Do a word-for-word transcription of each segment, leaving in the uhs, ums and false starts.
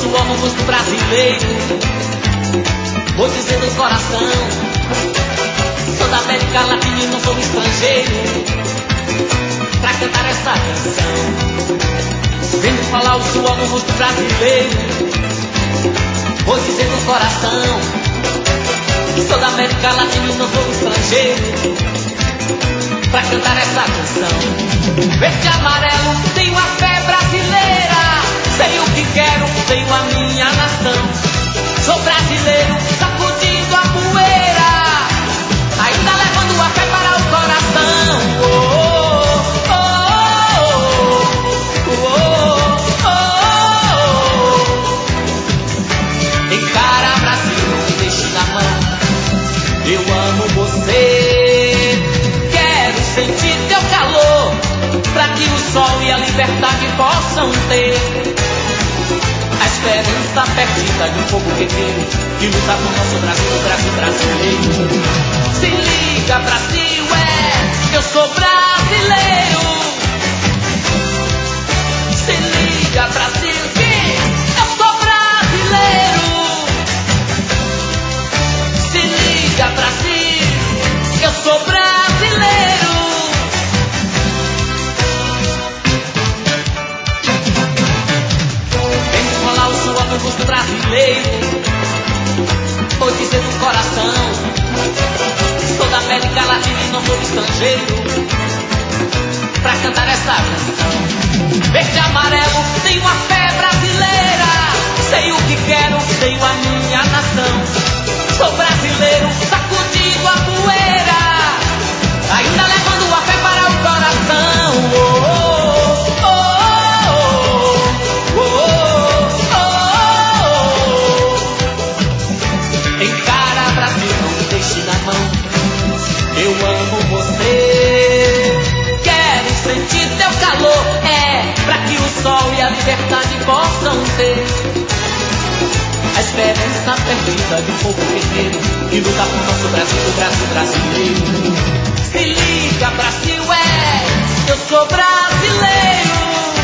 suor no rosto brasileiro. Vou dizer no coração, sou da América Latina e não sou estrangeiro, pra cantar essa canção. Vendo falar o suor no rosto brasileiro. Vou dizer no coração, sou da América Latina e não sou estrangeiro, pra cantar essa canção. Verde e amarelo, tenho a fé brasileira. Sei o que quero, tenho a minha nação. Sou brasileiro, sacudindo a poeira, ainda levando a fé para o coração. Oh, oh, oh, oh, oh, oh. Encara Brasil, não me deixe na mão. Eu amo você, quero sentir teu calor, pra que o sol e a liberdade possam ter a esperança perdida de um povo guerreiro que luta por nosso Brasil, o Brasil brasileiro. Se liga, Brasil, é, eu sou brasileiro. Se liga, Brasil, que eu sou brasileiro. Se liga, Brasil, eu sou brasileiro. No rosto brasileiro, vou dizer no coração, sou da América Latina e não sou estrangeiro, pra cantar essa canção. Verde e amarelo, tenho a fé brasileira. Sei o que quero, tenho a minha nação. Sou brasileiro, sacudindo a poeira, ainda levando a fé para o coração. Oh, oh, oh, oh, oh. Eu amo você, quero sentir teu calor, é, pra que o sol e a liberdade possam ter a esperança perdida de um povo guerreiro que luta por nosso Brasil, o Brasil brasileiro. Se liga, Brasil, é, eu sou brasileiro.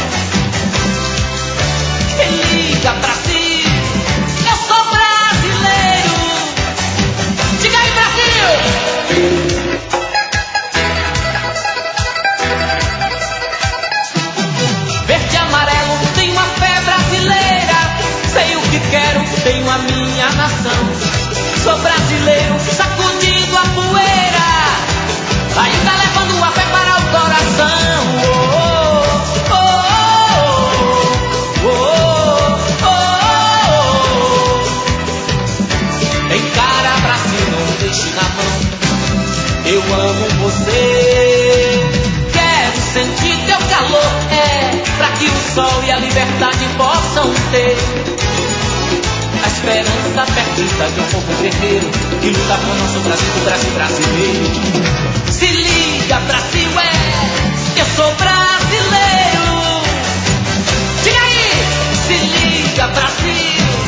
Se liga, Brasil, eu sou brasileiro. Diga aí, Brasil! Tenho a minha nação, sou brasileiro, sacudindo a poeira, ainda levando a fé para o coração. Oh, oh, oh, oh, oh, oh. Encara, Brasil, não me deixe na mão. Eu amo você, quero sentir teu calor, é, pra que o sol e a liberdade possam ter a esperança perdida de um povo guerreiro que luta por nosso Brasil, o Brasil brasileiro. Se liga, Brasil, é, eu sou brasileiro. Diga aí, se liga, Brasil.